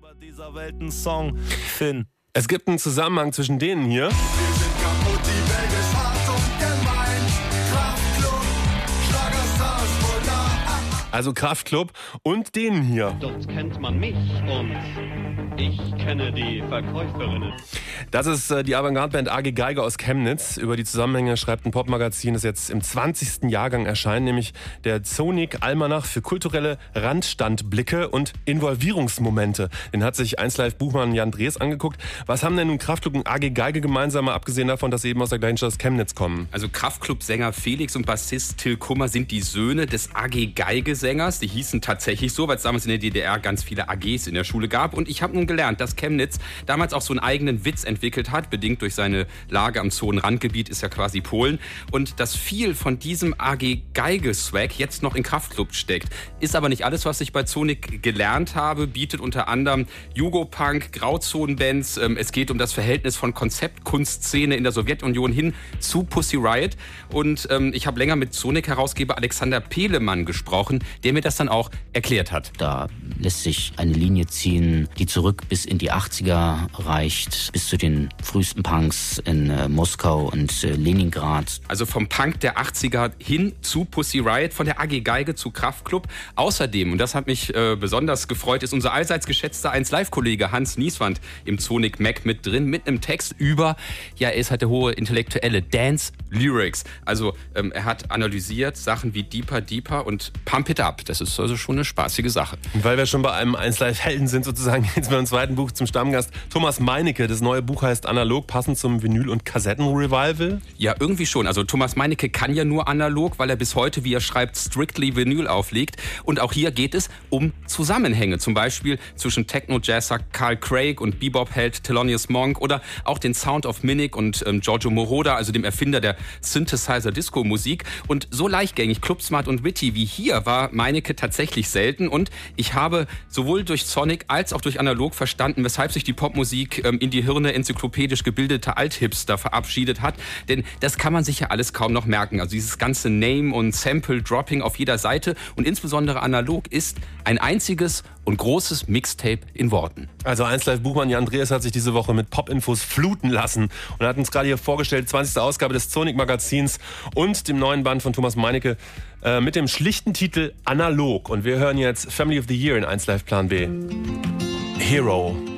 Dieser Welt ein Song, Finn. Es gibt einen Zusammenhang zwischen denen hier. Wir sind kaputt, die Welt ist hart und gemein. Kraftklub, Schlagerstars voll nah. Also Kraftklub und denen hier. Dort kennt man mich und ich kenne die Verkäuferinnen. Das ist die Avantgarde-Band AG Geiger aus Chemnitz. Über die Zusammenhänge schreibt ein Popmagazin, das jetzt im 20. Jahrgang erscheint, nämlich der Zonig-Almanach für kulturelle Randstandblicke und Involvierungsmomente. Den hat sich 1Live-Buchmann Jan Drees angeguckt. Was haben denn nun Kraftklub und AG Geige gemeinsam, mal abgesehen davon, dass sie eben aus der gleichen Stadt aus Chemnitz kommen? Also Kraftklub-Sänger Felix und Bassist Till Kummer sind die Söhne des AG Geige-Sängers. Die hießen tatsächlich so, weil es damals in der DDR ganz viele AGs in der Schule gab. Und ich habe nun gelernt, dass Chemnitz damals auch so einen eigenen Witz entwickelt hat, bedingt durch seine Lage am Zonenrandgebiet, ist ja quasi Polen. Und dass viel von diesem AG Geige-Swag jetzt noch in Kraftklub steckt. Ist aber nicht alles, was ich bei Zonig gelernt habe, bietet unter anderem Jugopunk, Grauzonenbands. Es geht um das Verhältnis von Konzeptkunstszene in der Sowjetunion hin zu Pussy Riot. Und ich habe länger mit Zonig-Herausgeber Alexander Pehlemann gesprochen, der mir das dann auch erklärt hat. Da lässt sich eine Linie ziehen, die zurück bis in die 80er reicht, bis zu den frühesten Punks in Moskau und Leningrad. Also vom Punk der 80er hin zu Pussy Riot, von der AG Geige zu Kraftklub. Außerdem, und das hat mich besonders gefreut, ist unser allseits geschätzter 1Live-Kollege Hans Nieswand im Zonig Mac mit drin, mit einem Text über, ja, er ist halt der hohe intellektuelle Dance Lyrics. Also er hat analysiert Sachen wie Deeper, Deeper und Pump It Up. Das ist also schon eine spaßige Sache. Und weil wir schon bei einem 1Live-Helden sind sozusagen, jetzt beim zweiten Buch zum Stammgast Thomas Meinecke. Das neue Buch heißt Analog, passend zum Vinyl- und Kassetten-Revival. Ja, irgendwie schon. Also Thomas Meinecke kann ja nur analog, weil er bis heute, wie er schreibt, strictly Vinyl auflegt. Und auch hier geht es um Zusammenhänge. Zum Beispiel zwischen Techno-Jazzer Carl Craig und Bebop-Held Thelonious Monk oder auch den Sound of Minik und Giorgio Moroder, also dem Erfinder der Synthesizer-Disco-Musik. Und so leichtgängig, clubsmart und witty wie hier war Meinecke tatsächlich selten. Und ich habe sowohl durch Sonic als auch durch Analog verstanden, weshalb sich die Popmusik in die Hirne enzyklopädisch gebildete Althipster verabschiedet hat. Denn das kann man sich ja alles kaum noch merken. Also dieses ganze Name- und Sample-Dropping auf jeder Seite und insbesondere Analog ist ein einziges und großes Mixtape in Worten. Also 1Live-Buchmann Jan Drees hat sich diese Woche mit Pop-Infos fluten lassen und hat uns gerade hier vorgestellt, 20. Ausgabe des Zonig-Magazins und dem neuen Band von Thomas Meinecke mit dem schlichten Titel Analog. Und wir hören jetzt Family of the Year in 1Live Plan B. Hero.